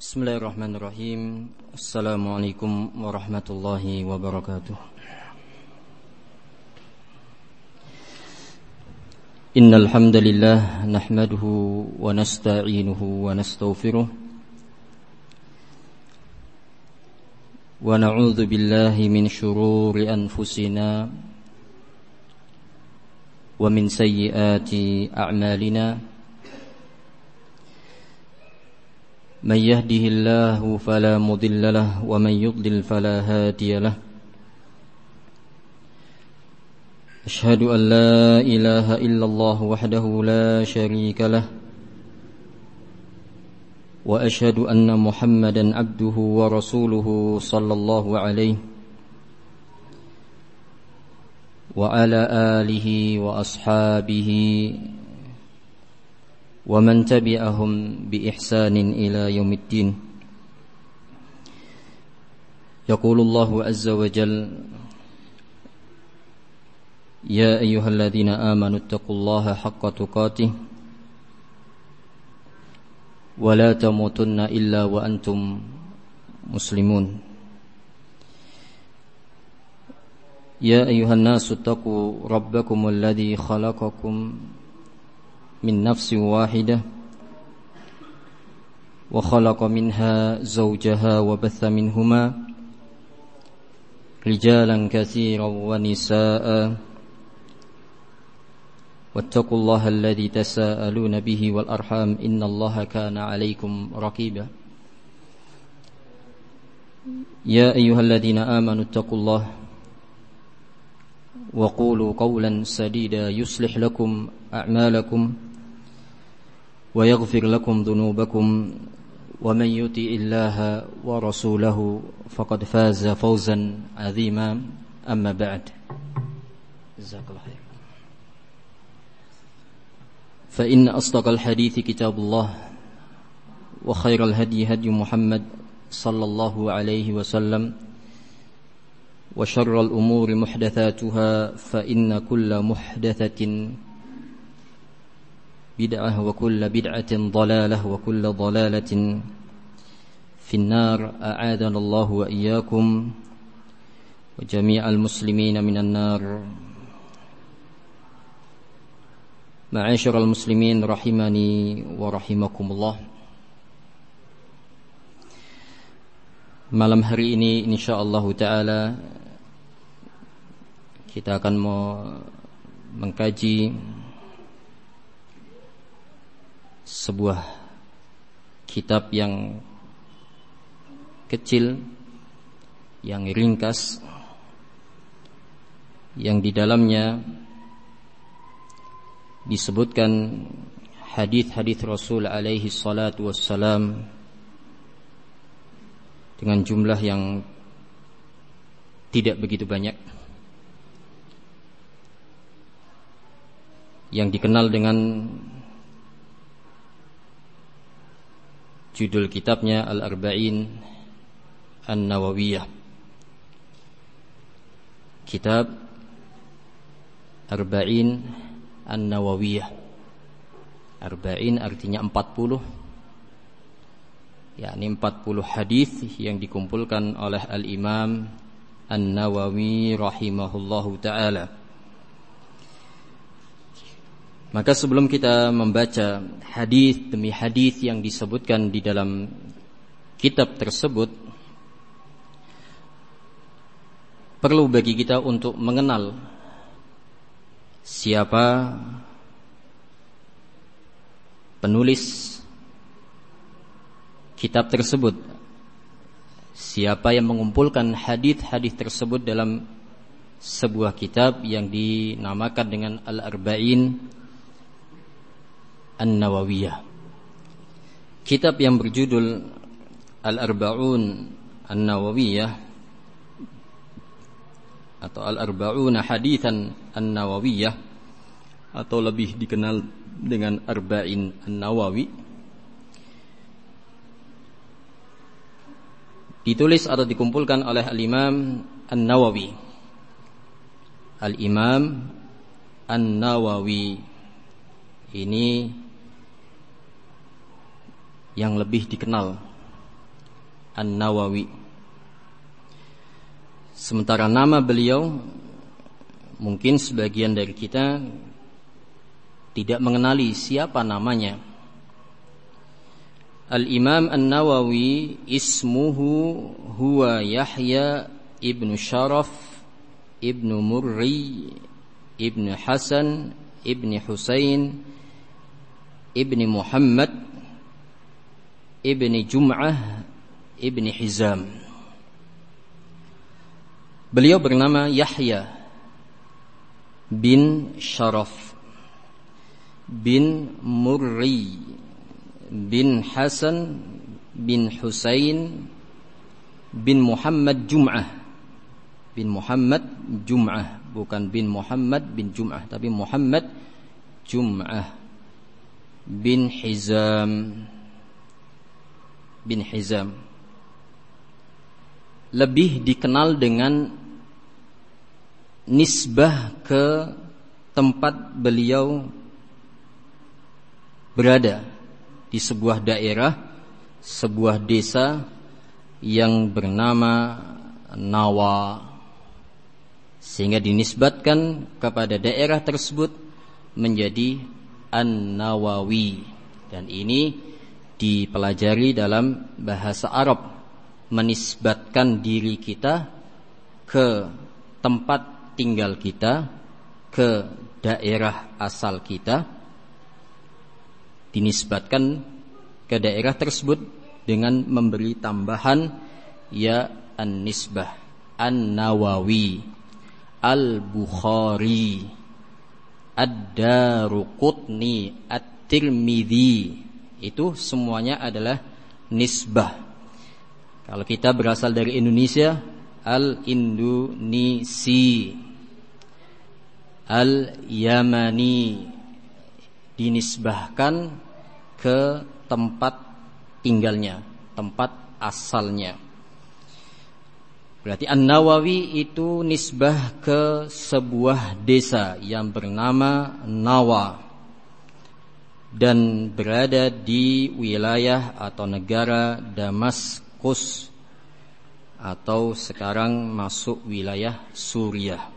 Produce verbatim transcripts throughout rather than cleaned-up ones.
Bismillahirrahmanirrahim. Assalamualaikum warahmatullahi wabarakatuh. Innal hamdalillah nahmaduhu wa nasta'inuhu wa nastaghfiruh wa na'udzu billahi min shururi anfusina wa min sayyiati a'malina. من يهده الله فلا مضل له ومن يضلل فلا هادي له أشهد أن لا إله إلا الله وحده لا شريك له وأشهد أن محمدا عبده ورسوله صلى الله عليه وعلى آله وأصحابه ومن تبعهم بإحسان إلى يوم الدين. يقول الله عز وجل: يا أيها الذين آمنوا اتقوا الله حق تقاته ولا تموتن إلا وأنتم مسلمون. يا أيها الناس اتقوا ربكم الذي خلقكم من نفس واحدة وخلق منها زوجها وبث منهما رجالا كثيرا ونساء واتقوا الله الذي تساءلون به والأرحام إن الله كان عليكم رقيبا. يا أيها الذين آمنوا اتقوا الله وقولوا قولا سديدا يصلح لكم أعمالكم ويغفر لكم ذنوبكم ومن يطع الله ورسوله فقد فاز فوزا عظيما. أما بعد، جزاك الله خير. فإن أصدق الحديث كتاب الله وخير الهدي هدي محمد صلى الله عليه وسلم وشر الأمور محدثاتها فإن كل محدثة بدعة وكل بدعة ضلالة وكل ضلالة في النار. أعاذنا الله وإياكم وجميع المسلمين من النار. معاشر المسلمين رحمني ورحمكم الله. Malam hari ini insyaallah ta'ala kita akan mau mengkaji sebuah kitab yang kecil, yang ringkas, yang di dalamnya disebutkan hadis-hadis Rasul alaihi salatu wassalam dengan jumlah yang tidak begitu banyak, yang dikenal dengan judul kitabnya Al-Arba'in An-Nawawiyah. Kitab Arba'in An-Nawawiyah. Arba'in artinya empat puluh, yakni empat puluh hadis yang dikumpulkan oleh Al-Imam An-Nawawi rahimahullahu ta'ala. Maka sebelum kita membaca hadis demi hadis yang disebutkan di dalam kitab tersebut, perlu bagi kita untuk mengenal siapa penulis kitab tersebut, siapa yang mengumpulkan hadis-hadis tersebut dalam sebuah kitab yang dinamakan dengan Al-Arba'in An-Nawawiyah. Kitab yang berjudul Al-Arba'un An-Nawawiyah atau Al-Arba'una Hadithan An-Nawawiyah atau lebih dikenal dengan Arba'in An-Nawawi, ditulis atau dikumpulkan oleh Al-Imam An-Nawawi. Al-Imam An-Nawawi ini yang lebih dikenal An-Nawawi. Sementara nama beliau mungkin sebagian dari kita tidak mengenali siapa namanya. Al-Imam An-Nawawi ismuhu huwa Yahya ibn Sharaf ibn Murri ibn Hasan ibn Husain ibn Muhammad ibn Jum'ah ibn Hizam. Beliau bernama Yahya bin Sharaf bin Murri bin Hasan bin Husain bin Muhammad Jum'ah bin Muhammad Jum'ah, bukan bin Muhammad bin Jum'ah, tapi Muhammad Jum'ah bin Hizam bin Hizam. Lebih dikenal dengan nisbah ke tempat beliau berada di sebuah daerah, sebuah desa yang bernama Nawa, sehingga dinisbatkan kepada daerah tersebut menjadi An-Nawawi. Dan ini dipelajari dalam bahasa Arab, menisbatkan diri kita ke tempat tinggal kita, ke daerah asal kita, dinisbatkan ke daerah tersebut dengan memberi tambahan ya an-nisbah. An-Nawawi, Al-Bukhari, Ad-Daruqutni, At-Tirmidzi, itu semuanya adalah nisbah. Kalau kita berasal dari Indonesia, Al-Indonesi, Al-Yamani, dinisbahkan ke tempat tinggalnya, tempat asalnya. Berarti An-Nawawi itu nisbah ke sebuah desa yang bernama Nawa dan berada di wilayah atau negara Damaskus, atau sekarang masuk wilayah Suriah.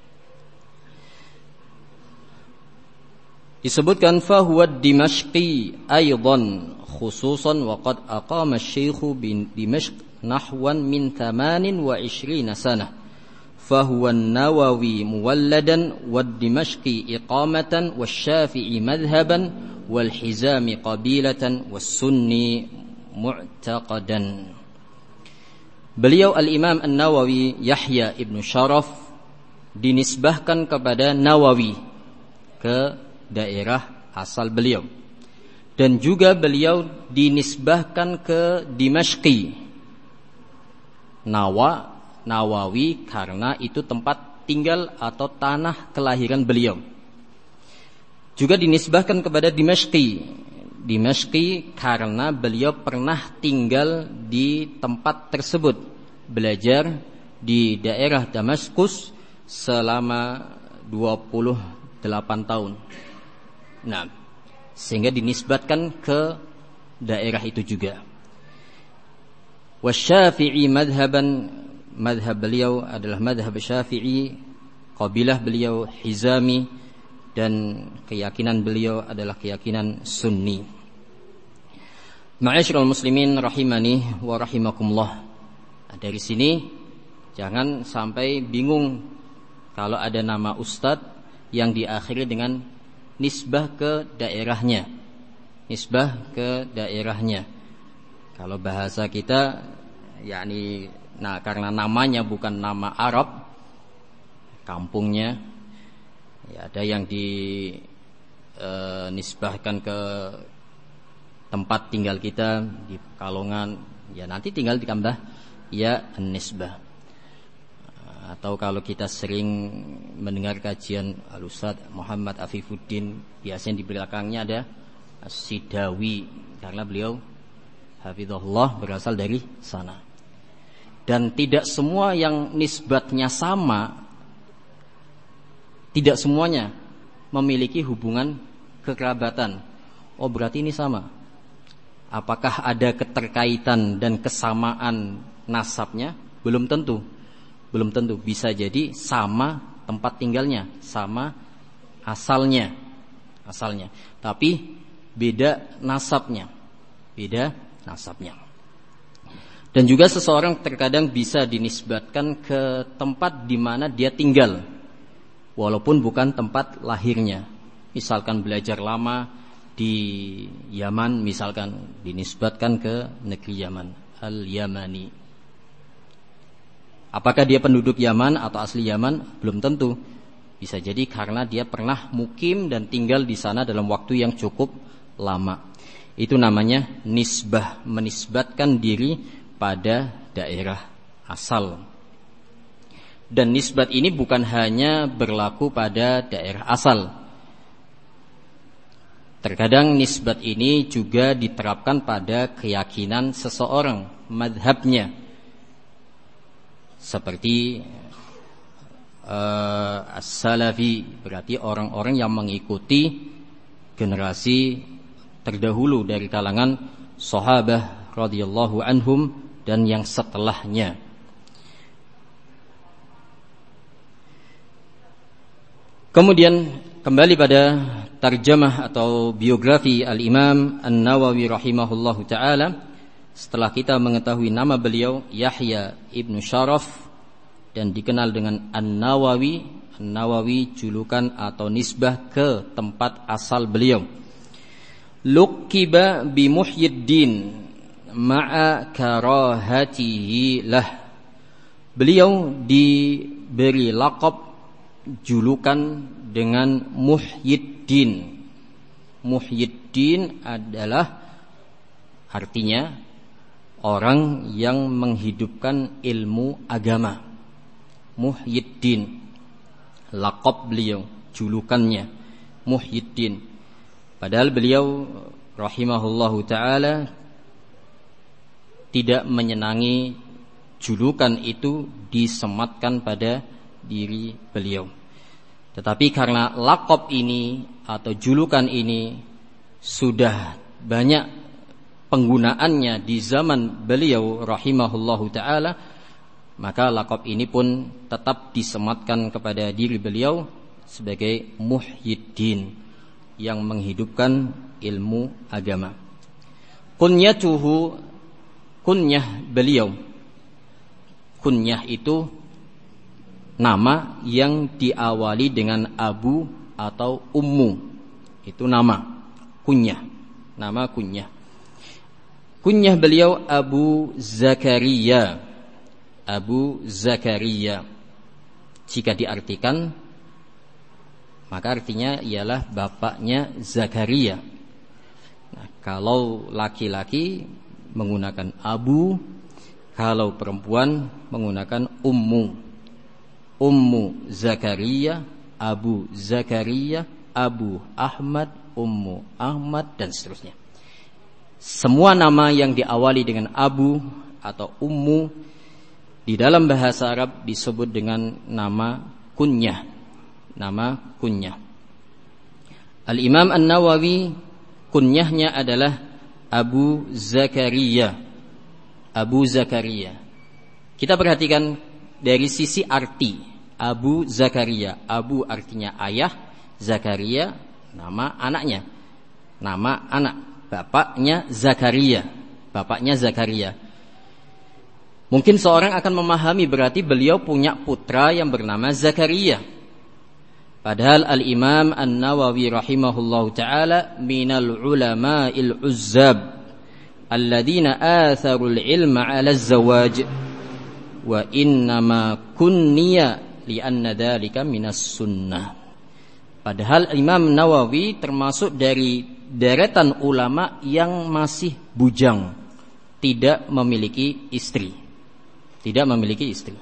Disebutkan fahuwa Dimashqi aidan khususan wa qad aqama asy-syaikhu bi Dimashq nahwan min thamanin wa ishrina sanah. Fahuwa an-Nawawi muwalladan wa Dimashqi iqamatan wasy-Syafi'i madhhaban wal Hizami qabilatan was-Sunni mu'taqadan. Beliau Al-Imam An-Nawawi Yahya ibn Sharaf dinisbahkan kepada Nawawi, ke daerah asal beliau, dan juga beliau dinisbahkan ke Dimashqi. Nawa, Nawawi karena itu tempat tinggal atau tanah kelahiran beliau. Juga dinisbahkan kepada Dimashqi. Dimashqi karena beliau pernah tinggal di tempat tersebut, belajar di daerah Damaskus selama dua puluh delapan tahun. Nah, sehingga dinisbatkan ke daerah itu juga. Wasy-Syafi'i madhaban, madhab beliau adalah madhab Syafi'i, qabilah beliau Hizami, dan keyakinan beliau adalah keyakinan Sunni. Ma'asyiral muslimin rahimani wa rahimakumullah. Nah, dari sini jangan sampai bingung kalau ada nama ustadz yang diakhiri dengan nisbah ke daerahnya, nisbah ke daerahnya. Kalau bahasa kita, yakni, nah karena namanya bukan nama Arab, kampungnya, ya ada yang dinisbahkan ke tempat tinggal kita di Pekalongan, ya nanti tinggal ditambah ya nisbah. Atau kalau kita sering mendengar kajian Al-Ustaz Muhammad Afifuddin, biasanya di belakangnya ada Sidawi, karena beliau hafizahullah berasal dari sana. Dan tidak semua yang nisbatnya sama, tidak semuanya memiliki hubungan kekerabatan. Oh berarti ini sama. Apakah ada keterkaitan dan kesamaan nasabnya? Belum tentu. Belum tentu. Bisa jadi sama tempat tinggalnya, sama asalnya. Asalnya. Tapi beda nasabnya. Beda nasabnya. Dan juga seseorang terkadang bisa dinisbatkan ke tempat di mana dia tinggal, walaupun bukan tempat lahirnya. Misalkan belajar lama di Yaman, misalkan dinisbatkan ke negeri Yaman, Al-Yamani. Apakah dia penduduk Yaman atau asli Yaman? Belum tentu. Bisa jadi karena dia pernah mukim dan tinggal di sana dalam waktu yang cukup lama. Itu namanya nisbah, menisbatkan diri pada daerah asal. Dan nisbat ini bukan hanya berlaku pada daerah asal. Terkadang nisbat ini juga diterapkan pada keyakinan seseorang, madhabnya. Seperti uh, as-salafi, berarti orang-orang yang mengikuti generasi terdahulu dari kalangan sahabah radhiyallahu anhum dan yang setelahnya. Kemudian kembali pada tarjamah atau biografi Al-Imam An-Nawawi rahimahullahu ta'ala. Setelah kita mengetahui nama beliau Yahya ibnu Syaraf dan dikenal dengan An-Nawawi. An-Nawawi julukan atau nisbah ke tempat asal beliau. Luqiba bi Muhyiddin ma'a karahatihi lah. Beliau diberi laqab julukan dengan Muhyiddin. Muhyiddin adalah artinya orang yang menghidupkan ilmu agama. Muhyiddin, laqab beliau, julukannya Muhyiddin. Padahal beliau rahimahullahu ta'ala tidak menyenangi julukan itu disematkan pada diri beliau. Tetapi karena laqab ini atau julukan ini sudah banyak penggunaannya di zaman beliau rahimahullahu ta'ala, maka laqab ini pun tetap disematkan kepada diri beliau sebagai Muhyiddin, yang menghidupkan ilmu agama. Kunyatuhu, kunyah beliau. Kunyah itu nama yang diawali dengan abu atau ummu. Itu nama kunyah, nama kunyah. Kunyah beliau Abu Zakaria. Abu Zakaria. Jika diartikan, maka artinya ialah bapaknya Zakaria. Nah, kalau laki-laki menggunakan abu, kalau perempuan menggunakan ummu. Ummu Zakaria, Abu Zakaria, Abu Ahmad, Ummu Ahmad, dan seterusnya. Semua nama yang diawali dengan abu atau ummu di dalam bahasa Arab disebut dengan nama kunyah. Nama kunyah. Al-Imam An-Nawawi kunyahnya adalah Abu Zakaria. Abu Zakaria. Kita perhatikan dari sisi arti. Abu Zakaria. Abu artinya ayah, Zakaria nama anaknya. Nama anak, bapaknya Zakaria. Bapaknya Zakaria. Mungkin seorang akan memahami berarti beliau punya putra yang bernama Zakaria. Padahal Al-Imam An-Nawawi rahimahullahu ta'ala minal ulama'il uzzab alladhina atharul ilma 'ala az-zawaj wa innama kunniya li'anna dhalika minas sunnah. Padahal Imam Nawawi termasuk dari deretan ulama yang masih bujang, tidak memiliki istri. Tidak memiliki istri.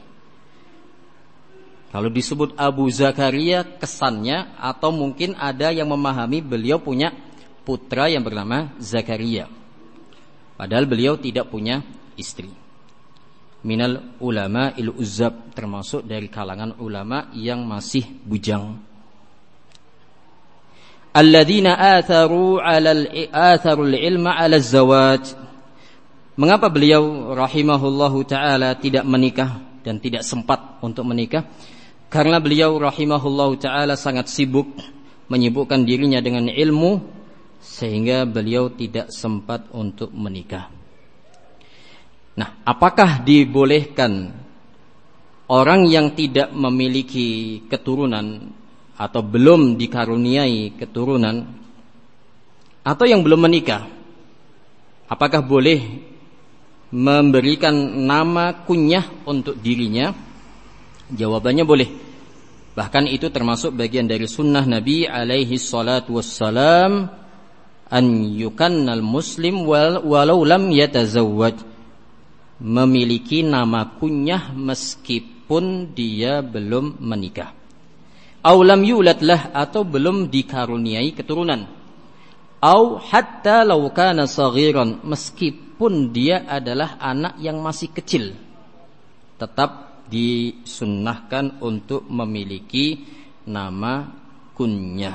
Kalau disebut Abu Zakaria kesannya, atau mungkin ada yang memahami beliau punya putra yang bernama Zakaria. Padahal beliau tidak punya istri. Minal ulama il uzzab, termasuk dari kalangan ulama yang masih bujang. alladzina atharu 'alal atharul ilma 'ala zawaj. Mengapa beliau rahimahullahu taala tidak menikah dan tidak sempat untuk menikah? Karena beliau rahimahullahu taala sangat sibuk menyibukkan dirinya dengan ilmu, sehingga beliau tidak sempat untuk menikah. Nah, apakah dibolehkan orang yang tidak memiliki keturunan atau belum dikaruniai keturunan atau yang belum menikah, apakah boleh memberikan nama kunyah untuk dirinya? Jawabannya boleh. Bahkan itu termasuk bagian dari sunnah Nabi alaihi salatu wassalam, an yukannal muslim walau lam yatazawwaj, memiliki nama kunyah meskipun dia belum menikah. Au lam yulad lah, atau belum dikaruniai keturunan. Au hatta law kana saghiran, meskipun dia adalah anak yang masih kecil, tetap disunnahkan untuk memiliki nama kunyah.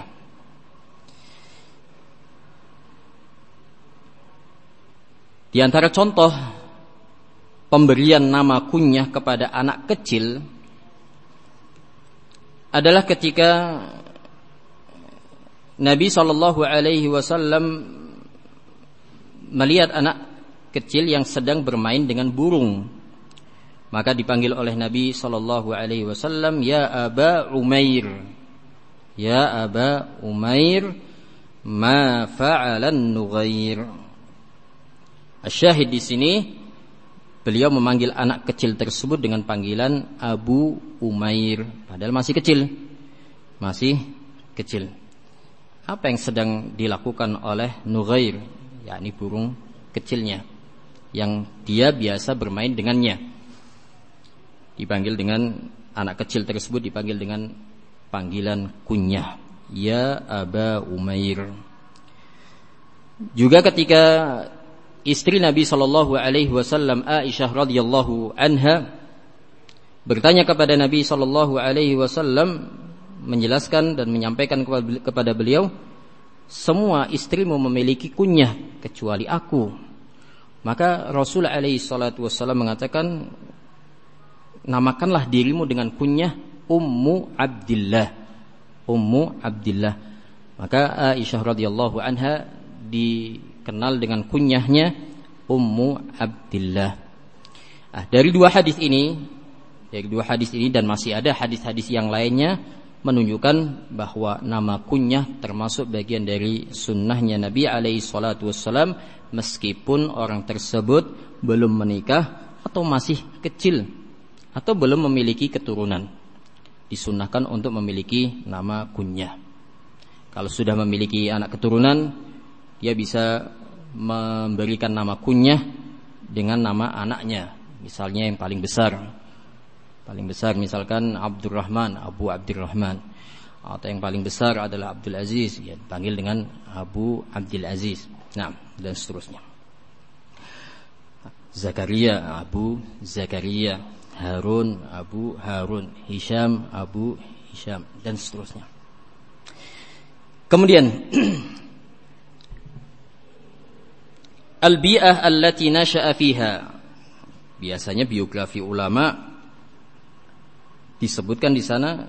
Di antara contoh pemberian nama kunyah kepada anak kecil adalah ketika Nabi shallallahu alaihi wasallam melihat anak kecil yang sedang bermain dengan burung. Maka dipanggil oleh Nabi shallallahu alaihi wasallam, ya Aba Umair, ya Aba Umair, ma fa'alan nughair. Asyahid di sini, beliau memanggil anak kecil tersebut dengan panggilan Abu Umair, padahal masih kecil, masih kecil. Apa yang sedang dilakukan oleh Nughair, yakni burung kecilnya yang dia biasa bermain dengannya? Dipanggil dengan anak kecil tersebut dipanggil dengan panggilan kunyah, ya Aba Umair. Juga ketika istri Nabi sallallahu alaihi wasallam Aisyah radhiyallahu anha bertanya kepada Nabi sallallahu alaihi wasallam, menjelaskan dan menyampaikan kepada beliau, semua istrimu memiliki kunyah kecuali aku. Maka Rasul alaihi salatu wasallam mengatakan, namakanlah dirimu dengan kunyah Ummu Abdillah, Ummu Abdillah. Maka Aisyah radhiyallahu anha dikenal dengan kunyahnya Ummu Abdillah. Ah, dari dua hadis ini, dari dua hadis ini dan masih ada hadis-hadis yang lainnya menunjukkan bahwa nama kunyah termasuk bagian dari sunnahnya Nabi alaihi salatu wassalam, meskipun orang tersebut belum menikah atau masih kecil atau belum memiliki keturunan, disunnahkan untuk memiliki nama kunyah. Kalau sudah memiliki anak keturunan, dia bisa memberikan nama kunyah dengan nama anaknya, misalnya yang paling besar, paling besar misalkan Abdurrahman, Abu Abdurrahman, atau yang paling besar adalah Abdul Aziz, ya dipanggil dengan Abu Abdul Aziz. Nah, dan seterusnya. Zakaria, Abu Zakaria. Harun, Abu Harun. Hisham, Abu Hisham, dan seterusnya. Kemudian al-bi'ah allati nasha'a fiha. Biasanya biografi ulama disebutkan di sana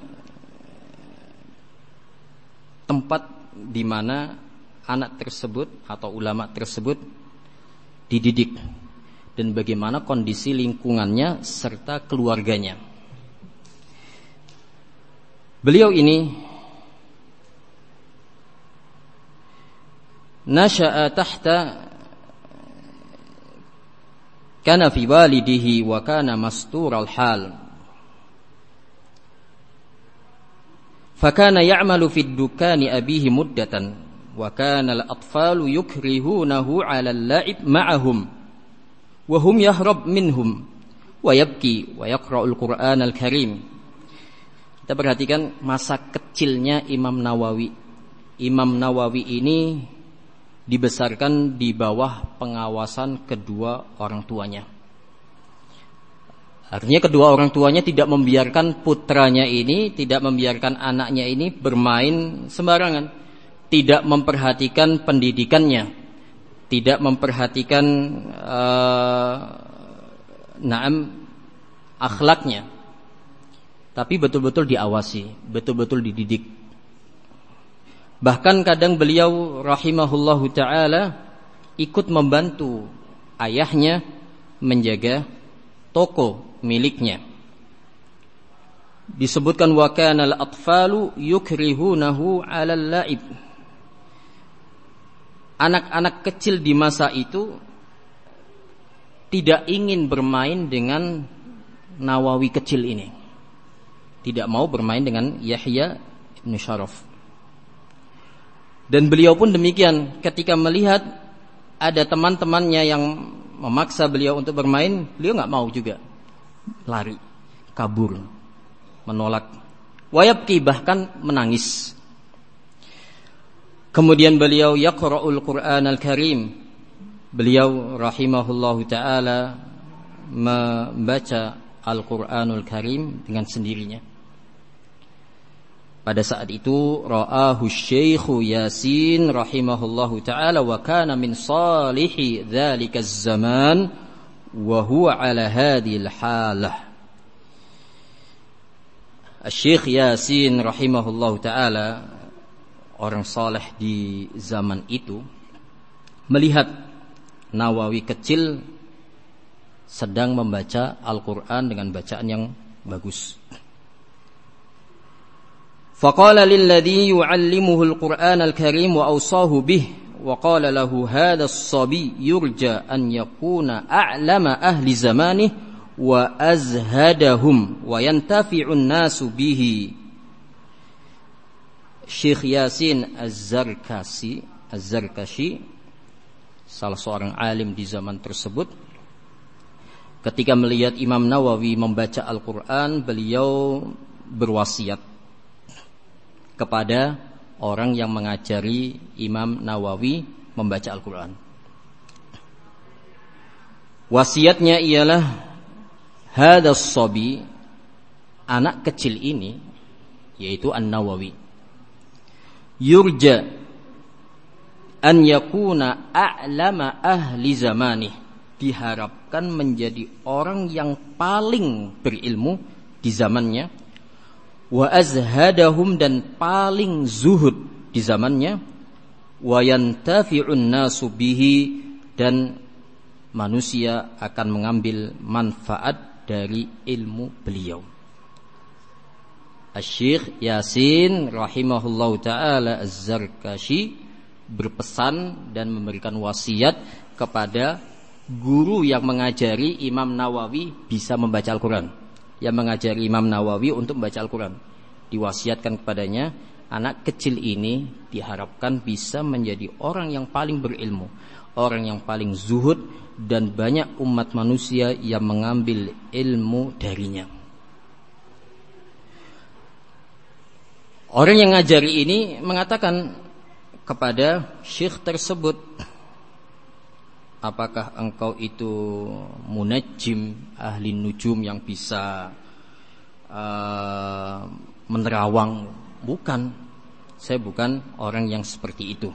tempat di mana anak tersebut atau ulama tersebut dididik dan bagaimana kondisi lingkungannya serta keluarganya. Beliau ini nasha'a tahta kana fi walidihi wa kana mastural hal, fakana ya'malu fi dukani abihi muddatan wa kana al-atfalu yukrihunahu 'ala al-la'ib ma'ahum wa hum yahrab minhum wa yabki wa yaqra'ul Qur'anal Karim. Kita perhatikan masa kecilnya Imam Nawawi. Imam Nawawi ini dibesarkan di bawah pengawasan kedua orang tuanya. Artinya kedua orang tuanya tidak membiarkan putranya ini, tidak membiarkan anaknya ini bermain sembarangan. tidak memperhatikan pendidikannya, tidak memperhatikan uh, naam akhlaknya, tapi betul-betul diawasi, betul-betul dididik. Bahkan kadang beliau rahimahullahu ta'ala ikut membantu ayahnya menjaga toko miliknya. Disebutkan wa kana al-atfalu yukrihunahu 'alal la'ib. Anak-anak kecil di masa itu tidak ingin bermain dengan Nawawi kecil ini. Tidak mau bermain dengan Yahya Ibn Syaraf. Dan beliau pun demikian, ketika melihat ada teman-temannya yang memaksa beliau untuk bermain, beliau enggak mau juga. Lari, kabur, menolak. Wayabki, bahkan menangis. Kemudian beliau yaqra'ul Qur'an al-Karim. Beliau rahimahullahu ta'ala membaca Al-Qur'anul Karim dengan sendirinya. Pada saat itu ra'ahu Syekh Yasin rahimahullahu ta'ala wa kana min salihi dzalika az-zaman wa huwa ala hadhihi al-halah. Syekh Yasin rahimahullahu ta'ala, orang saleh di zaman itu, melihat Nawawi kecil sedang membaca Al-Qur'an dengan bacaan yang bagus. Faqala lilladhi yu'allimuhu al-Qur'an al-Karim wa awsahu bih wa qala lahu hadha as-sabi yurja an yakuna a'lama ahli zamanih wa azhadahum wa yantafi'u an-nasu bihi. Syekh Yasin Az-Zarkashi, Az-Zarkashi, salah seorang alim di zaman tersebut, ketika melihat Imam Nawawi membaca Al-Quran, beliau berwasiat kepada orang yang mengajari Imam Nawawi membaca Al-Quran. Wasiatnya ialah hadas sabi, anak kecil ini, yaitu An-Nawawi, yurja an yakuna a'lama ahli zamanih, diharapkan menjadi orang yang paling berilmu di zamannya, wa azhadahum, dan paling zuhud di zamannya, wa yantafi'un nasu bihi, dan manusia akan mengambil manfaat dari ilmu beliau. Syekh Yasin rahimahullahu ta'ala Az-Zarkashi berpesan dan memberikan wasiat kepada guru yang mengajari Imam Nawawi bisa membaca Al-Quran, yang mengajari Imam Nawawi untuk membaca Al-Quran. Diwasiatkan kepadanya, anak kecil ini diharapkan bisa menjadi orang yang paling berilmu, orang yang paling zuhud, dan banyak umat manusia yang mengambil ilmu darinya. Orang yang ngajari ini mengatakan kepada syekh tersebut, apakah engkau itu munajjim, ahli nujum yang bisa uh, menerawang? Bukan, saya bukan orang yang seperti itu.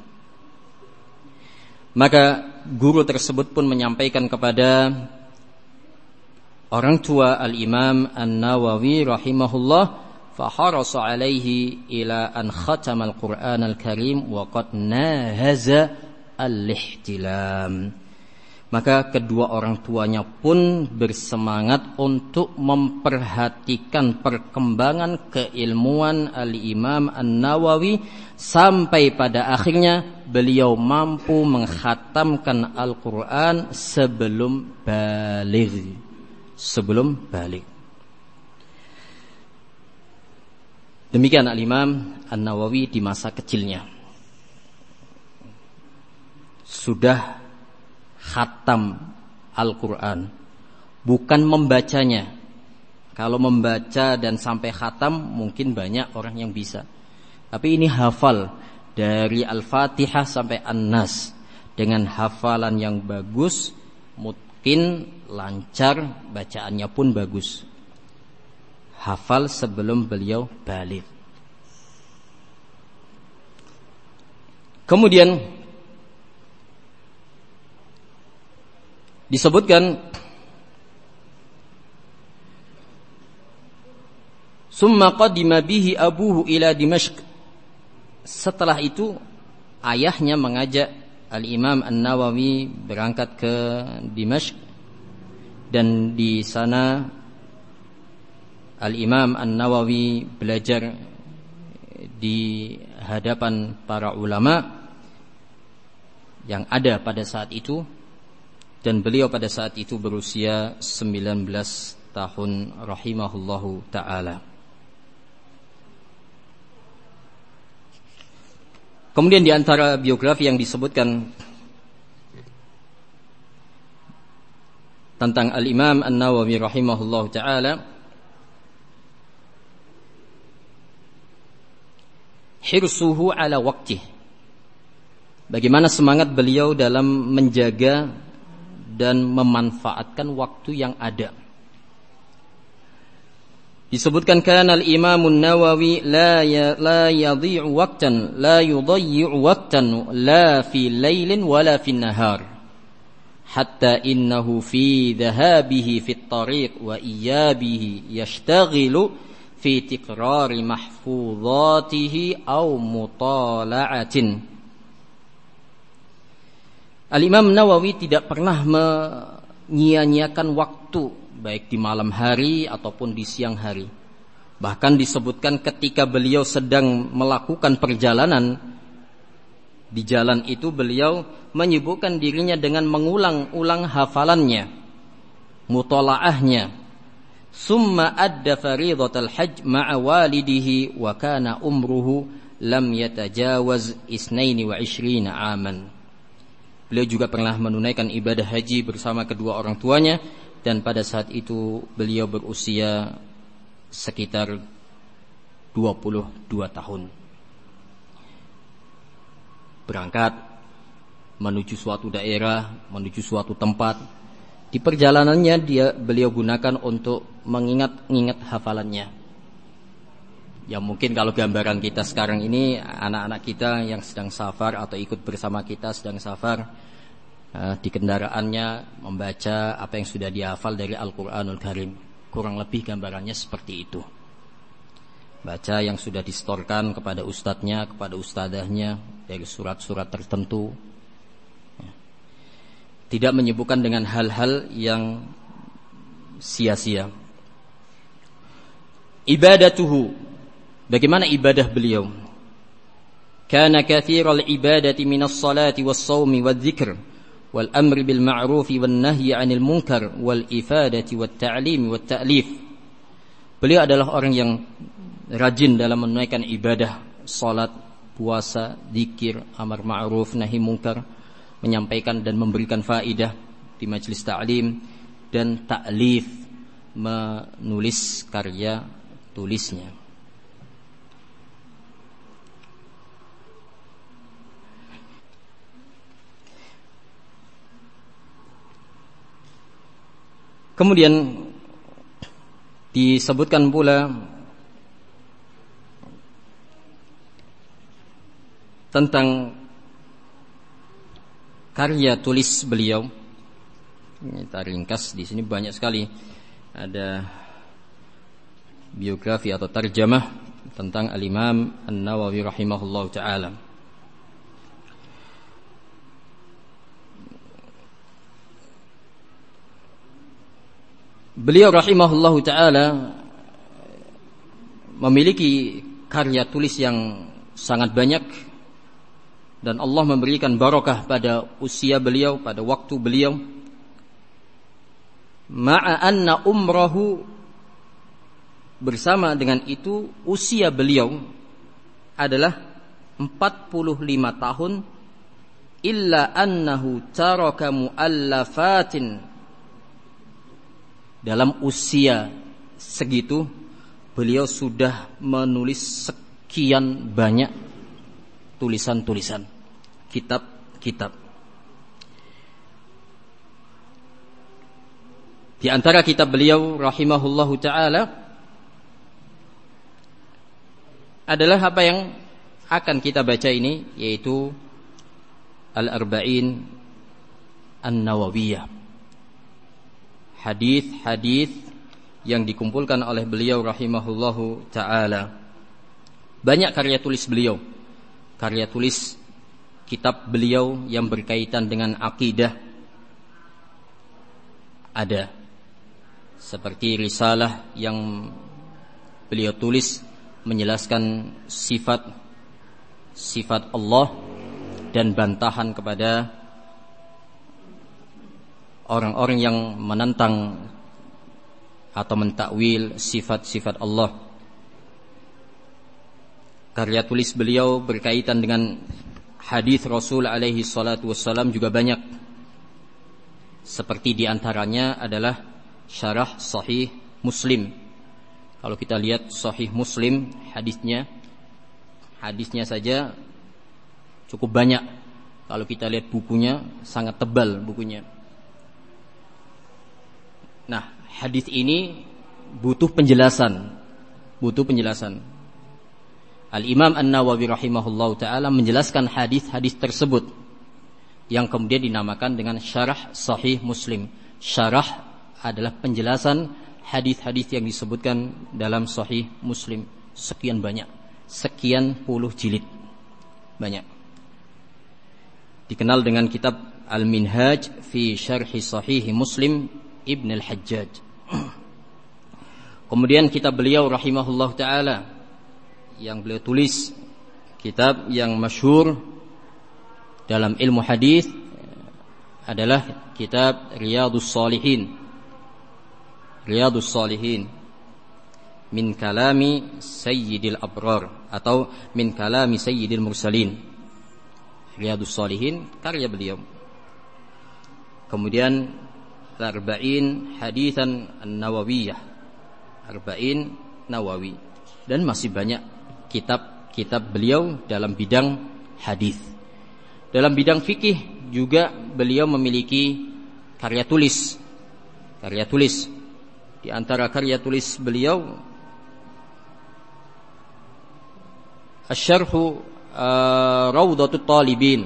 Maka guru tersebut pun menyampaikan kepada orang tua Al-Imam An-Nawawi rahimahullah, faharasa alaihi ila an khatama al-Qur'an al-Karim wa qad nahaza al-ihtilam. Maka kedua orang tuanya pun bersemangat untuk memperhatikan perkembangan keilmuan Al-Imam An-Nawawi, sampai pada akhirnya beliau mampu mengkhatamkan Al-Quran sebelum baligh. Sebelum baligh. Demikian Al-Imam An-Nawawi di masa kecilnya sudah khatam Al-Quran, bukan membacanya. Kalau membaca dan sampai khatam mungkin banyak orang yang bisa, tapi ini hafal dari Al-Fatihah sampai An-Nas dengan hafalan yang bagus, mungkin lancar, bacaannya pun bagus. Hafal sebelum beliau baligh. Kemudian disebutkan summa qadima bihi abuhu ila Dimashq. Setelah itu ayahnya mengajak Al-Imam An-Nawawi berangkat ke Dimashq, dan di sana Al-Imam An-Nawawi belajar di hadapan para ulama yang ada pada saat itu, dan beliau pada saat itu berusia sembilan belas tahun rahimahullahu ta'ala. Kemudian di antara biografi yang disebutkan tentang Al-Imam An-Nawawi rahimahullahu ta'ala, hirsuhu ala waqtih, bagaimana semangat beliau dalam menjaga dan memanfaatkan waktu yang ada. Disebutkan kana al-Imam An-Nawawi la ya, la yadhi'u waqtan la yudayyi'u waqtan la fi lailin wala fi nahar, hatta innahu fi dhahabihi fi at-tariq wa iyabihi yashtaghilu fi tikrari mahfuzatihi aw mutala'atin. Al-Imam Nawawi tidak pernah menyia-nyiakan waktu, baik di malam hari ataupun di siang hari. Bahkan disebutkan ketika beliau sedang melakukan perjalanan, di jalan itu beliau menyibukkan dirinya dengan mengulang-ulang hafalannya, mutola'ahnya. Summa adda faridatal hajj ma'a walidihi wa kana umruhu lam yatajawaz isnaini wa ishrina aman. Beliau juga pernah menunaikan ibadah haji bersama kedua orang tuanya, dan pada saat itu beliau berusia sekitar dua puluh dua tahun. Berangkat menuju suatu daerah, menuju suatu tempat. Di perjalanannya dia beliau gunakan untuk mengingat-ingat hafalannya. Ya mungkin kalau gambaran kita sekarang ini, anak-anak kita yang sedang safar atau ikut bersama kita sedang safar, di kendaraannya membaca apa yang sudah dihafal dari Al-Quranul Karim. Kurang lebih gambarannya seperti itu. Baca yang sudah distorkan kepada ustadznya, kepada ustadzahnya dari surat-surat tertentu. Tidak menyibukkan dengan hal-hal yang sia-sia. Ibadatuhu, bagaimana ibadah beliau? Kana kathiral ibadati minas salati was sawmi wal dzikr wal amri bil ma'ruf wan nahyi 'anil munkar wal ifadati wat ta'lim wat ta'lif. Beliau adalah orang yang rajin dalam menunaikan ibadah, salat, puasa, zikir, amar ma'ruf, nahi munkar, menyampaikan dan memberikan faedah di majelis ta'lim, dan ta'lif, menulis karya tulisnya. Kemudian disebutkan pula tentang karya tulis beliau. Kita ringkas di sini, banyak sekali ada biografi atau tarjamah tentang Al-Imam An-Nawawi rahimahullahu taala. Beliau rahimahullahu ta'ala memiliki karya tulis yang sangat banyak, dan Allah memberikan barakah pada usia beliau, pada waktu beliau. Ma'a anna umrahu, bersama dengan itu usia beliau adalah empat puluh lima tahun, illa annahu taraka mu'allafatin. Dalam usia segitu beliau sudah menulis sekian banyak tulisan-tulisan, kitab-kitab. Di antara kitab beliau rahimahullahu ta'ala adalah apa yang akan kita baca ini, yaitu Al-Arba'in An-Nawawiyah. Hadis-hadis yang dikumpulkan oleh beliau rahimahullahu ta'ala. Banyak karya tulis beliau. Karya tulis kitab beliau yang berkaitan dengan akidah ada. Seperti risalah yang beliau tulis menjelaskan sifat sifat Allah dan bantahan kepada orang-orang yang menentang atau mentakwil sifat-sifat Allah. Karya tulis beliau berkaitan dengan hadis Rasul alaihi salatu wassalam juga banyak. Seperti diantaranya adalah syarah Sahih Muslim. Kalau kita lihat Sahih Muslim, hadisnya hadisnya saja cukup banyak. Kalau kita lihat bukunya, sangat tebal bukunya. Nah, hadis ini butuh penjelasan, butuh penjelasan. Al-Imam An-Nawawi rahimahullahu ta'ala menjelaskan hadis-hadis tersebut yang kemudian dinamakan dengan syarah Sahih Muslim. Syarah adalah penjelasan hadis-hadis yang disebutkan dalam Sahih Muslim. Sekian banyak, sekian puluh jilid, banyak. Dikenal dengan kitab Al-Minhaj fi Syarhi Sahih Muslim Ibn Al-Hajjaj. Kemudian kitab beliau rahimahullah ta'ala yang beliau tulis, kitab yang masyhur dalam ilmu hadis adalah kitab Riyadhus Shalihin. Riyadhus Shalihin min kalami Sayyidil Abrar atau min kalami Sayyidil Mursalin. Riyadhus Shalihin karya beliau. Kemudian Al-Arba'in Haditsan An-Nawawiyah, Arba'in Nawawi, dan masih banyak kitab-kitab beliau dalam bidang hadis. Dalam bidang fikih juga beliau memiliki karya tulis. Karya tulis. Di antara karya tulis beliau Asy-Syarhu Uh, Rawdatut Talibin,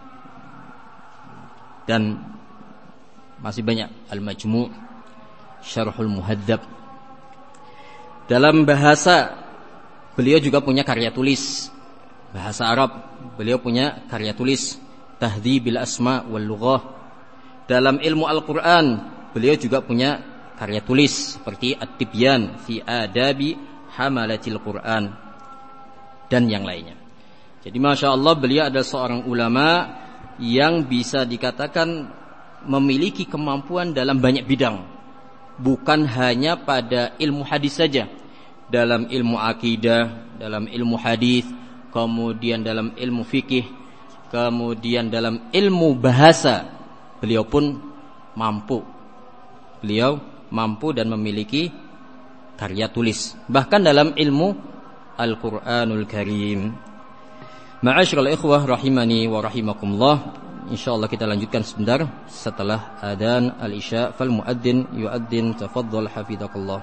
dan masih banyak Al-Majmu', Syarhul Muhadzab. Dalam bahasa beliau juga punya karya tulis. Bahasa Arab beliau punya karya tulis Tahdhibil Asma' wal Lughah. Dalam ilmu Al-Qur'an beliau juga punya karya tulis seperti At-Tibyan fi Adabi Hamalatil Qur'an dan yang lainnya. Jadi Masya Allah, beliau adalah seorang ulama yang bisa dikatakan memiliki kemampuan dalam banyak bidang. Bukan hanya pada ilmu hadis saja. Dalam ilmu akidah, dalam ilmu hadis, kemudian dalam ilmu fikih, kemudian dalam ilmu bahasa, beliau pun mampu. Beliau mampu dan memiliki karya tulis. Bahkan dalam ilmu Al-Quranul Karim. Ma'asyiral ikhwah rahimani wa rahimakumullah. Insyaallah kita lanjutkan sebentar setelah adzan al-isya. Fal muadzin yuadzin, tafadhal hafizakallah.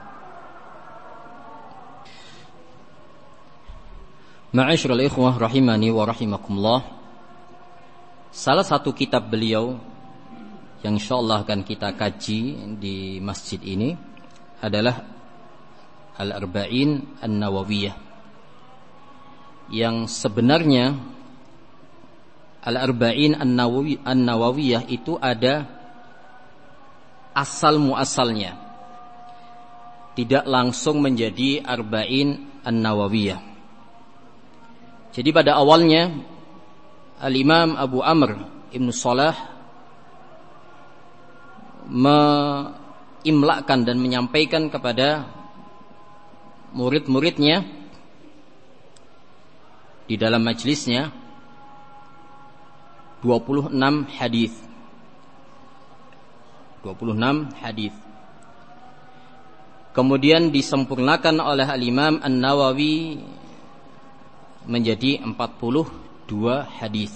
Ma'asyiral ikhwah rahimani wa rahimakumullah. Salah satu kitab beliau yang insyaallah akan kita kaji di masjid ini adalah Al-Arba'in An-Nawawiyah, yang sebenarnya Al-Arba'in An-Nawawi, An-Nawawiyah itu ada asal muasalnya, tidak langsung menjadi Arba'in An-Nawawiyah. Jadi pada awalnya Al-Imam Abu Amr Ibn Salah meimlakkan dan menyampaikan kepada murid-muridnya di dalam majlisnya dua puluh enam hadis. dua puluh enam hadis. Kemudian disempurnakan oleh Al-Imam An-Nawawi menjadi empat puluh dua hadis.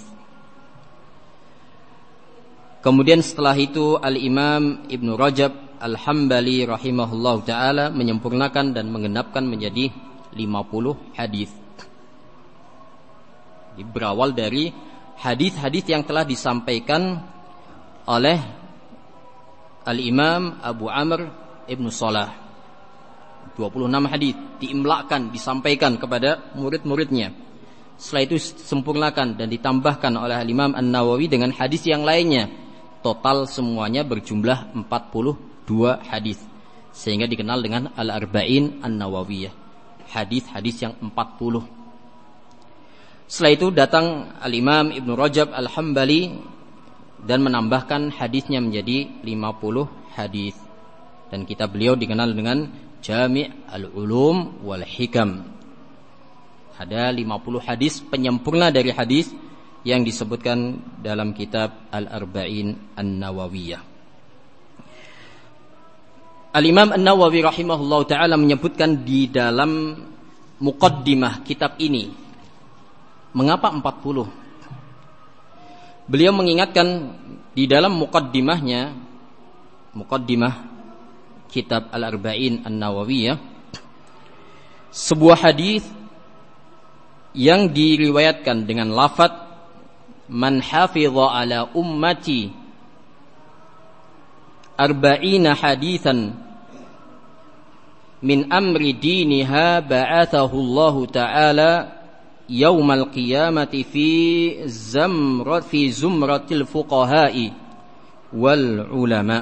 Kemudian setelah itu Al-Imam Ibn Rajab Al-Hambali rahimahullah ta'ala menyempurnakan dan menggenapkan menjadi lima puluh hadis. Berawal dari hadis-hadis yang telah disampaikan oleh Al-Imam Abu Amr Ibn Salah. dua puluh enam hadis diimlakan, disampaikan kepada murid-muridnya. Setelah itu sempurnakan dan ditambahkan oleh Al-Imam An-Nawawi dengan hadis yang lainnya. Total semuanya berjumlah empat puluh dua hadis, sehingga dikenal dengan Al-Arba'in An-Nawawiyah, hadis-hadis yang empat puluh. Setelah itu datang Al-Imam Ibn Rajab Al-Hambali dan menambahkan hadisnya menjadi lima puluh hadis. Dan kitab beliau dikenal dengan Jami' Al-Ulum wal Hikam. Ada lima puluh hadis penyempurna dari hadis yang disebutkan dalam kitab Al-Arba'in An-Nawawiyah. Al-Imam An-Nawawi rahimahullah ta'ala menyebutkan di dalam muqaddimah kitab ini, mengapa empat puluh? Beliau mengingatkan di dalam muqaddimahnya, muqaddimah kitab Al-Arba'in An-Nawawiyah, sebuah hadis yang diriwayatkan dengan lafaz man hafidha ala ummati arba'ina hadithan min amri diniha ba'athahu Allah ta'ala yaumal qiyamati fi zamrat fi zumratil fuqaha'i wal ulama.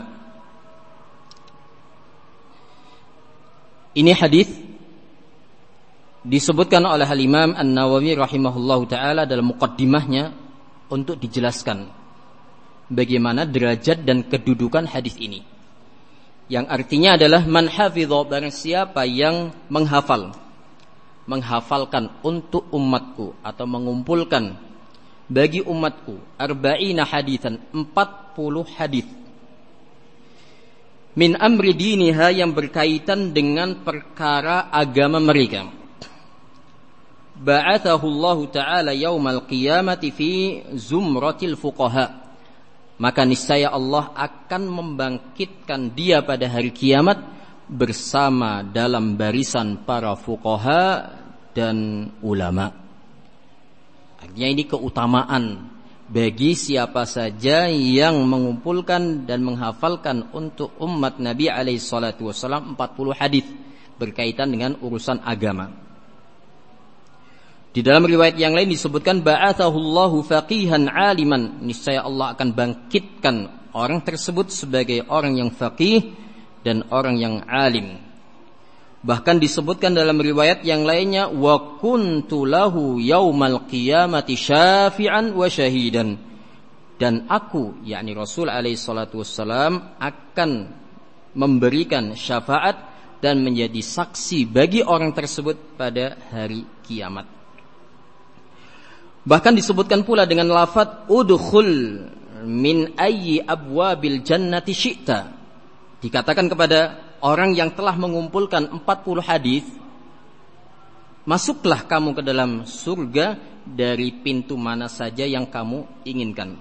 Ini hadis disebutkan oleh Al-Imam An-Nawawi rahimahullahu ta'ala dalam muqaddimahnya untuk dijelaskan bagaimana derajat dan kedudukan hadis ini, yang artinya adalah man hafidha, barang siapa yang menghafal, menghafalkan untuk umatku atau mengumpulkan bagi umatku arba'ina haditsan, empat puluh hadis, min amri diniha, yang berkaitan dengan perkara agama mereka, ba'athahu Allah ta'ala yaumal qiyamati fi zumratil fuqaha, maka niscaya Allah akan membangkitkan dia pada hari kiamat bersama dalam barisan para fuqaha dan ulama. Artinya ini keutamaan bagi siapa saja yang mengumpulkan dan menghafalkan untuk umat Nabi alaihi salatu wasallam empat puluh hadis berkaitan dengan urusan agama. Di dalam riwayat yang lain disebutkan ba'athahullahu faqihan aliman, niscaya Allah akan bangkitkan orang tersebut sebagai orang yang faqih dan orang yang alim. Bahkan disebutkan dalam riwayat yang lainnya wa kuntu lahu yaumal qiyamati syafi'an wa syahidan, dan aku, yakni Rasul alaihi salatu wassalam, akan memberikan syafaat dan menjadi saksi bagi orang tersebut pada hari kiamat. Bahkan disebutkan pula dengan lafaz udkhul min ayyi abwabil jannati syi'ta, dikatakan kepada orang yang telah mengumpulkan empat puluh hadis, masuklah kamu ke dalam surga dari pintu mana saja yang kamu inginkan.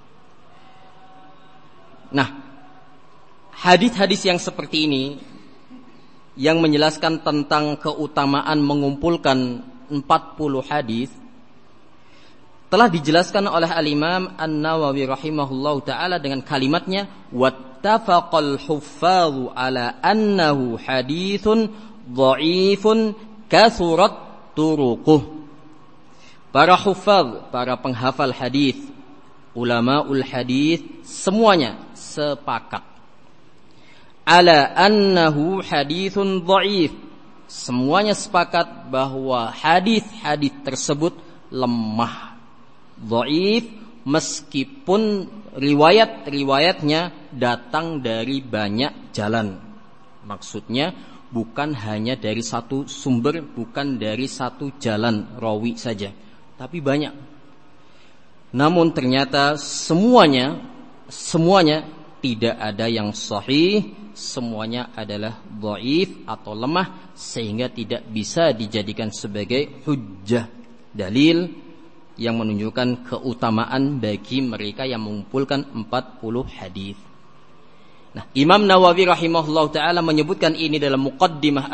Nah, hadis-hadis yang seperti ini yang menjelaskan tentang keutamaan mengumpulkan empat puluh hadis telah dijelaskan oleh Al-Imam An-Nawawi rahimahullahu ta'ala dengan kalimatnya wattafaqal huffadhu ala annahu hadithun dha'ifun kathurat turuquh. Para huffadh, para penghafal hadis, ulamaul hadis, semuanya sepakat ala annahu hadithun dha'if, semuanya sepakat bahwa hadis-hadis tersebut lemah, dhaif, meskipun riwayat-riwayatnya datang dari banyak jalan. Maksudnya bukan hanya dari satu sumber, bukan dari satu jalan rawi saja, tapi banyak. Namun ternyata semuanya semuanya tidak ada yang sahih, semuanya adalah dhaif atau lemah, sehingga tidak bisa dijadikan sebagai hujjah, dalil yang menunjukkan keutamaan bagi mereka yang mengumpulkan empat puluh hadis. Nah, Imam Nawawi rahimahullah ta'ala menyebutkan ini dalam muqaddimah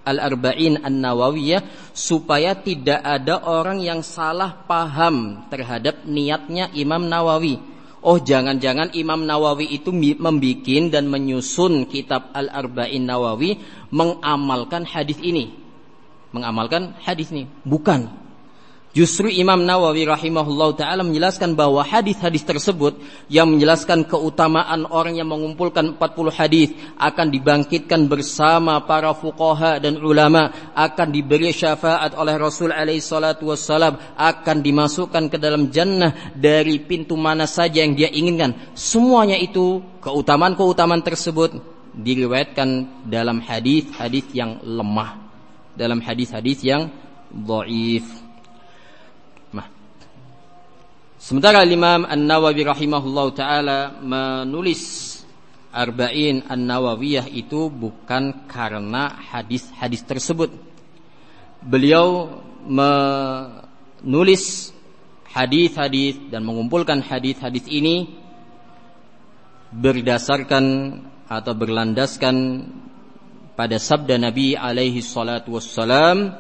Al-Arba'in An-Nawawiyah supaya tidak ada orang yang salah paham terhadap niatnya Imam Nawawi. Oh, jangan-jangan Imam Nawawi itu membikin dan menyusun kitab Al-Arba'in Nawawi mengamalkan hadis ini. Mengamalkan hadis ini. Bukan. Justru Imam Nawawi rahimahullah ta'ala menjelaskan bahwa hadis-hadis tersebut yang menjelaskan keutamaan orang yang mengumpulkan empat puluh hadis akan dibangkitkan bersama para fuqaha dan ulama, akan diberi syafaat oleh Rasul alaihi salatu wassalam, akan dimasukkan ke dalam jannah dari pintu mana saja yang dia inginkan. Semuanya itu, keutamaan-keutamaan tersebut diriwayatkan dalam hadis-hadis yang lemah, dalam hadis-hadis yang dhaif. Sementara Imam An-Nawawi rahimahullah ta'ala menulis Arba'in An-Nawawiyah itu bukan karena hadis-hadis tersebut. Beliau menulis hadis-hadis dan mengumpulkan hadis-hadis ini berdasarkan atau berlandaskan pada sabda Nabi alaihi salatu wassalam,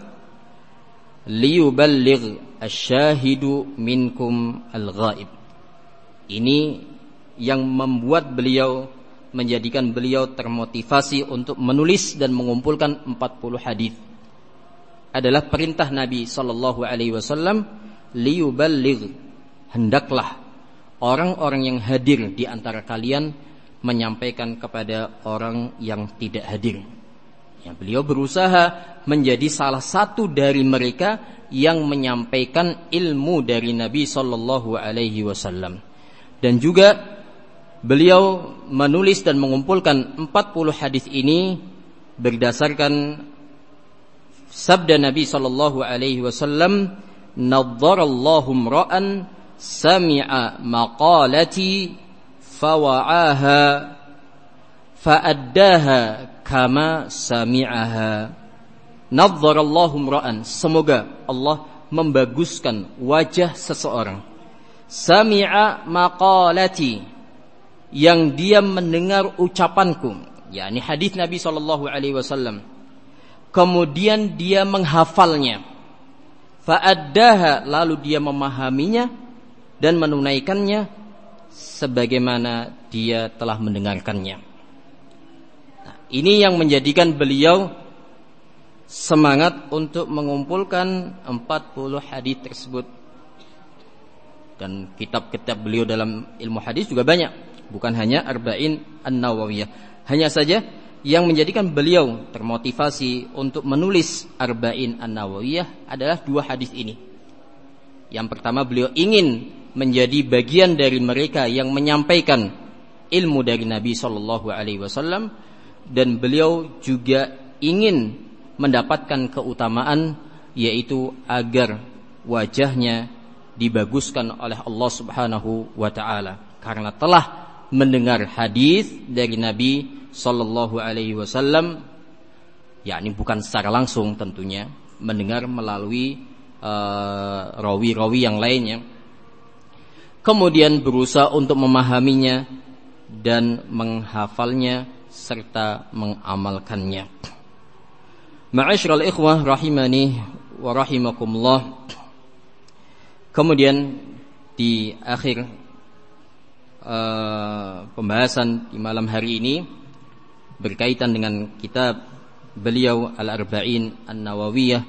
liyuballigh asyahidu minkum al-ghaib. Ini yang membuat beliau, menjadikan beliau termotivasi untuk menulis dan mengumpulkan empat puluh hadis. Adalah perintah Nabi sallallahu alaihi wasallam, liyuballigh, hendaklah orang-orang yang hadir di antara kalian menyampaikan kepada orang yang tidak hadir. Ya, beliau berusaha menjadi salah satu dari mereka yang menyampaikan ilmu dari Nabi sallallahu alaihi wasallam. Dan juga beliau menulis dan mengumpulkan empat puluh hadis ini berdasarkan sabda Nabi sallallahu alaihi wasallam, nadharallahu imra'an sami'a maqalati fawa'aha fa'addaha kama sami'aha. Nadharallahu imra'an, semoga Allah membaguskan wajah seseorang, sami'a maqalati, yang dia mendengar ucapanku, yakni hadis Nabi sallallahu alaihi wasallam, kemudian dia menghafalnya, fa'addaha, lalu dia memahaminya dan menunaikannya sebagaimana dia telah mendengarkannya. Nah, ini yang menjadikan beliau semangat untuk mengumpulkan empat puluh hadis tersebut. Dan kitab-kitab beliau dalam ilmu hadis juga banyak, bukan hanya Arba'in An-Nawawiyah. Hanya saja yang menjadikan beliau termotivasi untuk menulis Arba'in An-Nawawiyah adalah dua hadis ini. Yang pertama, beliau ingin menjadi bagian dari mereka yang menyampaikan ilmu dari Nabi sallallahu alaihi wasallam, dan beliau juga ingin mendapatkan keutamaan, yaitu agar wajahnya dibaguskan oleh Allah Subhanahu wa taala karena telah mendengar hadis dari Nabi sallallahu alaihi wasallam, yakni bukan secara langsung tentunya, mendengar melalui uh, rawi-rawi yang lainnya, kemudian berusaha untuk memahaminya dan menghafalnya serta mengamalkannya. Ma'asyiral ikhwah rahimani wa rahimakumullah. Kemudian di akhir uh, pembahasan di malam hari ini berkaitan dengan kitab beliau Al-Arba'in An-Nawawiyah,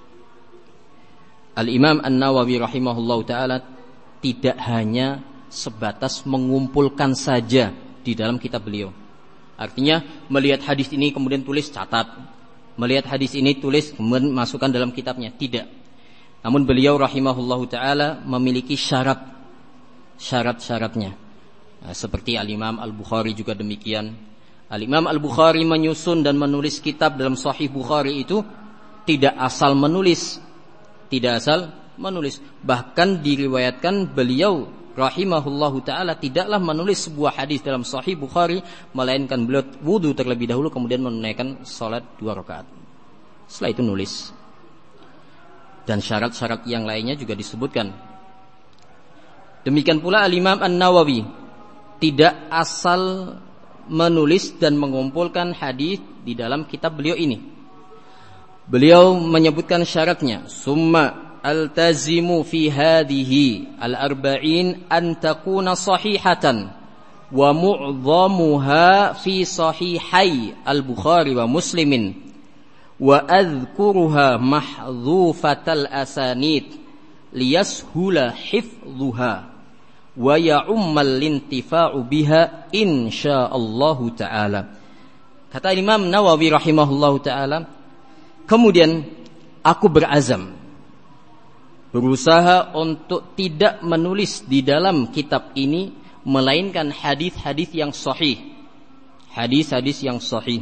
Al-Imam An-Nawawi rahimahullahu ta'ala tidak hanya sebatas mengumpulkan saja di dalam kitab beliau. Artinya melihat hadis ini kemudian tulis catat, melihat hadis ini tulis kemudian masukkan dalam kitabnya, tidak. Namun beliau rahimahullahu ta'ala memiliki syarat syarat-syaratnya. Nah, seperti Al-Imam Al-Bukhari juga demikian. Al-Imam Al-Bukhari menyusun dan menulis kitab dalam Sahih Bukhari itu tidak asal menulis, tidak asal menulis. Bahkan diriwayatkan beliau rahimahullahu ta'ala tidaklah menulis sebuah hadis dalam Sahih Bukhari, melainkan beliau wudu terlebih dahulu kemudian menunaikan salat dua rakaat. Setelah itu nulis. Dan syarat-syarat yang lainnya juga disebutkan. Demikian pula Al-Imam An-Nawawi tidak asal menulis dan mengumpulkan hadis di dalam kitab beliau ini, Beliau menyebutkan syaratnya, summa altazimu fi hadhihi al-arba'in an takuna sahihatan wa mu'dhamuha fi sahihai al-Bukhari wa Muslimin wa adhkuruha mahdhufatal asanid liyashula hifdhuha wa ya'ummal lintifa'u biha insyaallahu ta'ala. Kata Imam Nawawi rahimahullahu ta'ala, kemudian aku berazam, berusaha untuk tidak menulis di dalam kitab ini melainkan hadis-hadis yang sahih. Hadis-hadis yang sahih.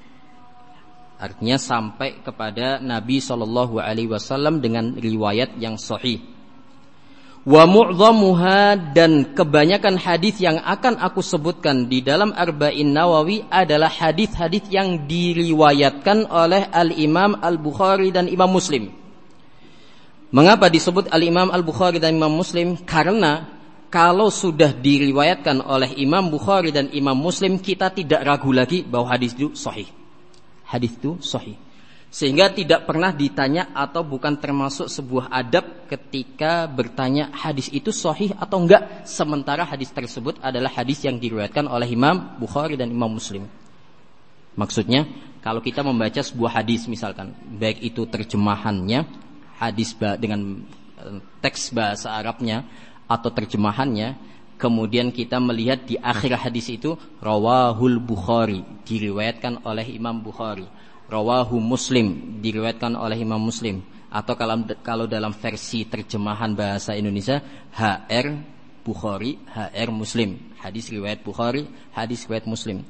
Artinya sampai kepada Nabi sallallahu alaihi wasallam dengan riwayat yang sahih. Wa mu'dhamuha, dan kebanyakan hadis yang akan aku sebutkan di dalam Arba'in Nawawi adalah hadis-hadis yang diriwayatkan oleh Al-Imam Al-Bukhari dan Imam Muslim. Mengapa disebut Al-Imam Al-Bukhari dan Imam Muslim? Karena kalau sudah diriwayatkan oleh Imam Bukhari dan Imam Muslim, kita tidak ragu lagi bahwa hadis itu sahih. Hadis itu sahih. Sehingga tidak pernah ditanya atau bukan termasuk sebuah adab ketika bertanya hadis itu sahih atau enggak, sementara hadis tersebut adalah hadis yang diriwayatkan oleh Imam Bukhari dan Imam Muslim. Maksudnya, kalau kita membaca sebuah hadis misalkan, baik itu terjemahannya, hadis dengan teks bahasa Arabnya atau terjemahannya, kemudian kita melihat di akhir hadis itu rawahul Bukhari, diriwayatkan oleh Imam Bukhari, rawahu Muslim, diriwayatkan oleh Imam Muslim, atau kalau kalau dalam versi terjemahan bahasa Indonesia H R Bukhari, H R Muslim, hadis riwayat Bukhari, hadis riwayat Muslim.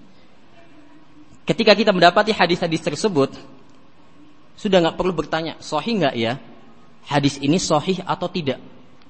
Ketika kita mendapati hadis-hadis tersebut, sudah enggak perlu bertanya sahih enggak ya, hadis ini sahih atau tidak.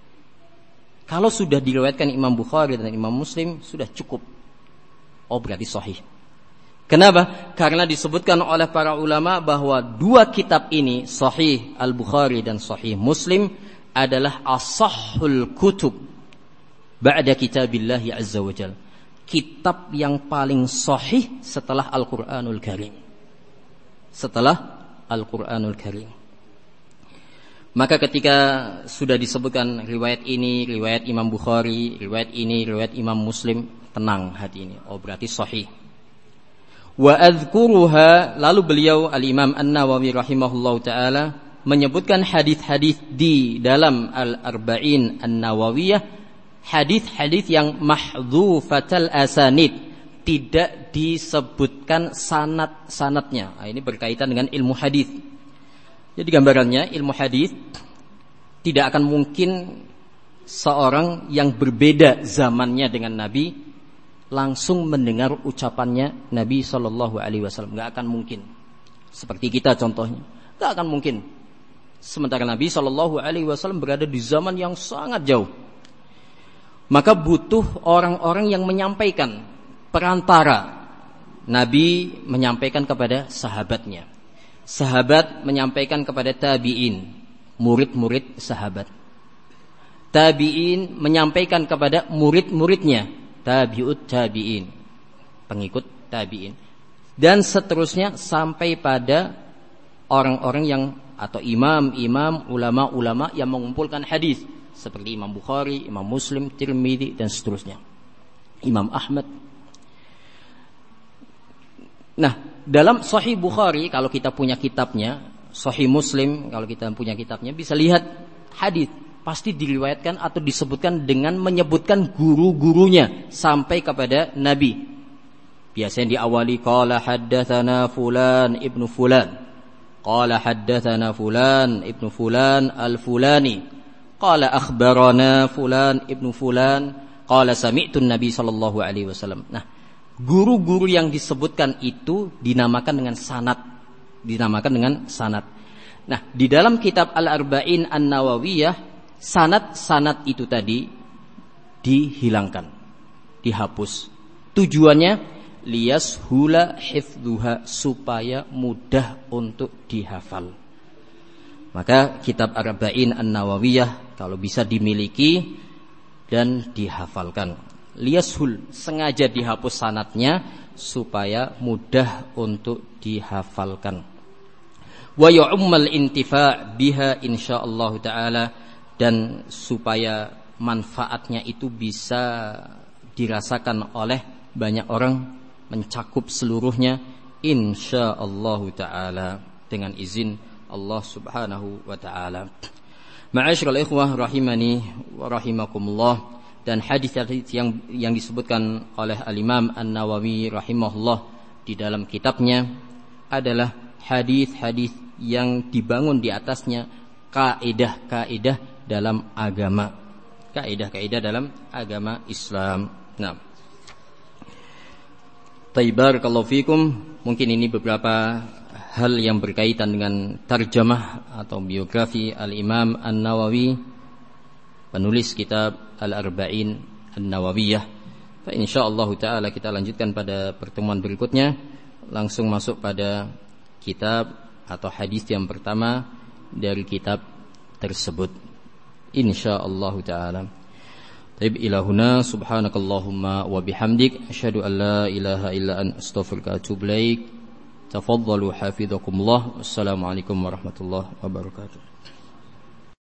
Kalau sudah diriwayatkan Imam Bukhari dan Imam Muslim, sudah cukup. Oh, berarti sahih. Kenapa? Karena disebutkan oleh para ulama bahwa dua kitab ini, Sahih Al-Bukhari dan Sahih Muslim, adalah ashahhul kutub ba'da kitabillahi azza wa jalla. Kitab yang paling sahih setelah Al-Qur'anul Karim. Setelah Al-Qur'anul Karim. Maka ketika sudah disebutkan riwayat ini, riwayat Imam Bukhari, riwayat ini, riwayat Imam Muslim, tenang hati ini. Oh, berarti sahih. Wa adhkuruha, lalu beliau Al-Imam An-Nawawi rahimahullahu ta'ala menyebutkan hadis-hadis di dalam Al-Arba'in An-Nawawiyah, hadis-hadis yang mahdhufatal asanid, tidak disebutkan sanad-sanadnya. Nah, ini berkaitan dengan ilmu hadis. Jadi gambarannya, ilmu hadis tidak akan mungkin seorang yang berbeda zamannya dengan Nabi langsung mendengar ucapannya Nabi sallallahu alaihi wasallam. Enggak akan mungkin. Seperti kita contohnya, enggak akan mungkin. Sementara Nabi sallallahu alaihi wasallam berada di zaman yang sangat jauh. Maka butuh orang-orang yang menyampaikan, perantara. Nabi menyampaikan kepada sahabatnya, sahabat menyampaikan kepada tabi'in, murid-murid sahabat. Tabi'in menyampaikan kepada murid-muridnya, tabi'ut tabi'in, pengikut tabi'in, dan seterusnya sampai pada orang-orang yang atau imam-imam, ulama-ulama yang mengumpulkan hadis seperti Imam Bukhari, Imam Muslim, Tirmidzi, dan seterusnya, Imam Ahmad. Nah, dalam Sahih Bukhari, kalau kita punya kitabnya, Sahih Muslim, kalau kita punya kitabnya, bisa lihat hadis pasti diriwayatkan atau disebutkan dengan menyebutkan guru-gurunya sampai kepada Nabi. Biasanya diawali qala haddatsana fulan ibnu fulan, qala haddatsana fulan ibnu fulan al-fulani, qala akhbarana fulan ibnu fulan, qala sami'tu Nabi sallallahu alaihi wasallam. Nah, guru-guru yang disebutkan itu dinamakan dengan sanad, dinamakan dengan sanad. Nah, di dalam kitab Al-Arba'in An-Nawawiyah, sanad-sanad itu tadi dihilangkan, dihapus. Tujuannya liyashula hifdhuha, supaya mudah untuk dihafal. Maka kitab Arba'in An-Nawawiyah kalau bisa dimiliki dan dihafalkan. Liyashul, sengaja dihapus sanadnya supaya mudah untuk dihafalkan. wa ya'ummal intifa' biha insyaallah taala, dan supaya manfaatnya itu bisa dirasakan oleh banyak orang, mencakup seluruhnya insyaallah taala dengan izin Allah Subhanahu wa taala. Ma'asyiral ikhwah rahimani wa rahimakumullah, dan hadis-hadis yang yang disebutkan oleh Al-Imam An-Nawawi rahimahullah di dalam kitabnya adalah hadis-hadis yang dibangun di atasnya kaidah-kaidah dalam agama, kaidah-kaidah dalam agama Islam. Nah, Barakallahu fikum. Mungkin ini beberapa hal yang berkaitan dengan tarjamah atau biografi Al-Imam An-Nawawi, penulis kitab Al-Arba'in An-Nawawiyah. Fa insyaallah taala kita lanjutkan pada pertemuan berikutnya, langsung masuk pada kitab atau hadis yang pertama dari kitab tersebut insyaallah taala. Taib ilahuna subhanakallahumma wa bihamdik asyhadu an la ilaha illa anta astaghfiruka wa atubu ilaik. Tafaddalu hafizakumullah. Wassalamualaikum warahmatullahi wabarakatuh.